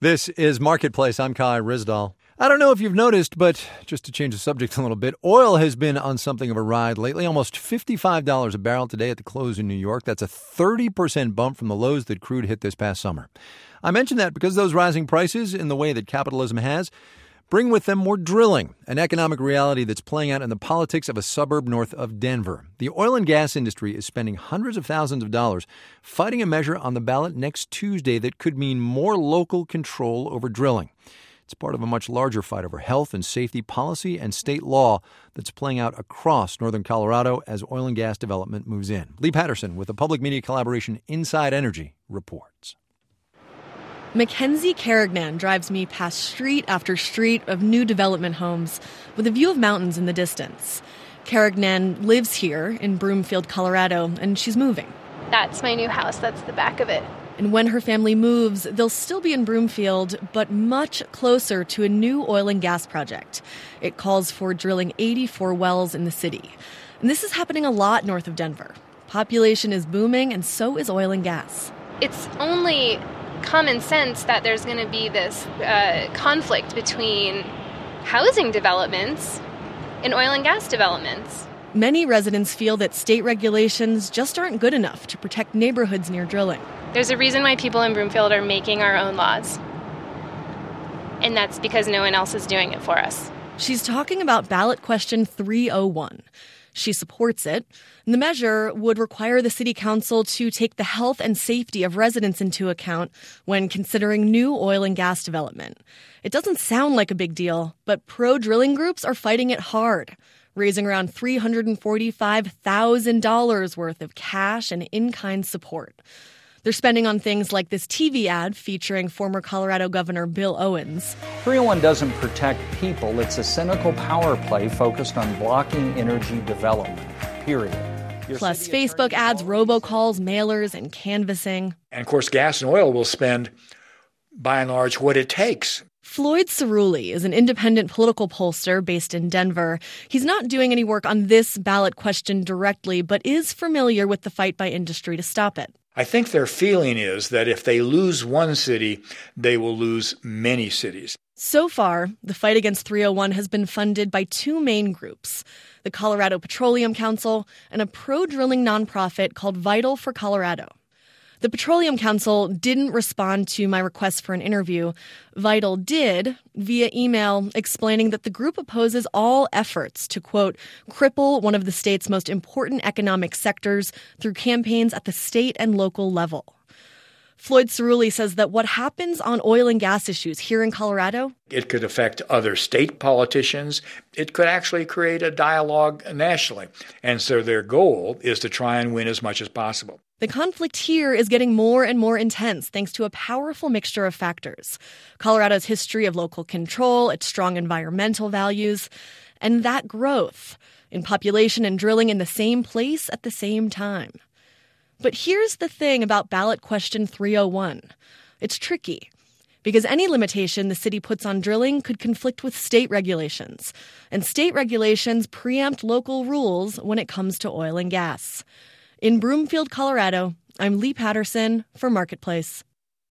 This is Marketplace. I'm Kai Ryssdal. I don't know if you've noticed, but just to change the subject a little bit, oil has been on something of a ride lately. Almost $55 a barrel today at the close in New York. That's a 30% bump from the lows that crude hit this past summer. I mention that because those rising prices, in the way that capitalism has, bring with them more drilling, an economic reality that's playing out in the politics of a suburb north of Denver. The oil and gas industry is spending hundreds of thousands of dollars fighting a measure on the ballot next Tuesday that could mean more local control over drilling. It's part of a much larger fight over health and safety policy and state law that's playing out across northern Colorado as oil and gas development moves in. Lee Patterson with the public media collaboration Inside Energy reports. Mackenzie Carignan drives me past street after street of new development homes with a view of mountains in the distance. Carignan lives here in Broomfield, Colorado, and she's moving. That's my new house. That's the back of it. And when her family moves, they'll still be in Broomfield, but much closer to a new oil and gas project. It calls for drilling 84 wells in the city. And this is happening a lot north of Denver. Population is booming, and so is oil and gas. It's only common sense that there's going to be this conflict between housing developments and oil and gas developments. Many residents feel that state regulations just aren't good enough to protect neighborhoods near drilling. There's a reason why people in Broomfield are making our own laws. And that's because no one else is doing it for us. She's talking about ballot question 301. She supports it. The measure would require the city council to take the health and safety of residents into account when considering new oil and gas development. It doesn't sound like a big deal, but pro-drilling groups are fighting it hard, raising around $345,000 worth of cash and in-kind support. They're spending on things like this TV ad featuring former Colorado Governor Bill Owens. 301 doesn't protect people. It's a cynical power play focused on blocking energy development, period. Plus Facebook ads, robocalls, mailers, and canvassing. And, of course, gas and oil will spend, by and large, what it takes. Floyd Cerulli is an independent political pollster based in Denver. He's not doing any work on this ballot question directly, but is familiar with the fight by industry to stop it. I think their feeling is that if they lose one city, they will lose many cities. So far, the fight against 301 has been funded by two main groups, the Colorado Petroleum Council and a pro-drilling nonprofit called Vital for Colorado. The Petroleum Council didn't respond to my request for an interview. Vital did via email explaining that the group opposes all efforts to, quote, cripple one of the state's most important economic sectors through campaigns at the state and local level. Floyd Cerulli says that what happens on oil and gas issues here in Colorado, it could affect other state politicians. It could actually create a dialogue nationally. And so their goal is to try and win as much as possible. The conflict here is getting more and more intense thanks to a powerful mixture of factors. Colorado's history of local control, its strong environmental values, and that growth in population and drilling in the same place at the same time. But here's the thing about ballot question 301. It's tricky because any limitation the city puts on drilling could conflict with state regulations, and state regulations preempt local rules when it comes to oil and gas. In Broomfield, Colorado, I'm Lee Patterson for Marketplace.